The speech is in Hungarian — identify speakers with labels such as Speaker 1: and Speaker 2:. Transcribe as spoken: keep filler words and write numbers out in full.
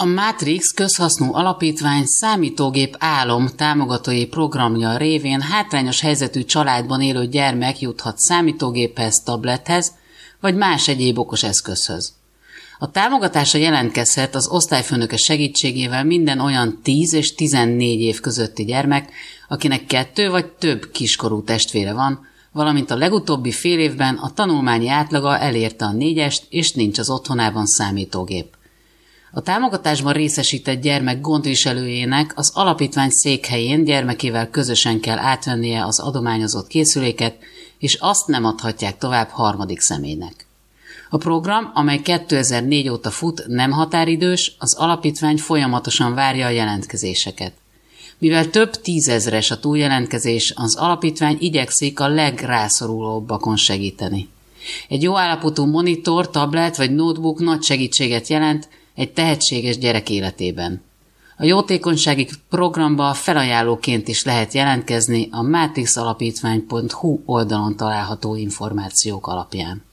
Speaker 1: A Matrix közhasznú alapítvány számítógép álom támogatói programja révén hátrányos helyzetű családban élő gyermek juthat számítógéphez, tablethez vagy más egyéb okos eszközhöz. A támogatásra jelentkezhet az osztályfőnöke segítségével minden olyan tíz és tizennégy év közötti gyermek, akinek kettő vagy több kiskorú testvére van, valamint a legutóbbi fél évben a tanulmányi átlaga elérte a négyest, és nincs az otthonában számítógép. A támogatásban részesített gyermek gondviselőjének az alapítvány székhelyén gyermekével közösen kell átvennie az adományozott készüléket, és azt nem adhatják tovább harmadik személynek. A program, amely kétezer-négy óta fut, nem határidős, az alapítvány folyamatosan várja a jelentkezéseket. Mivel több tízezres a túljelentkezés, az alapítvány igyekszik a legrászorulóbbakon segíteni. Egy jó állapotú monitor, tablet vagy notebook nagy segítséget jelent egy tehetséges gyerek életében. A jótékonysági programba felajánlóként is lehet jelentkezni a matrix alapítvány pont hu oldalon található információk alapján.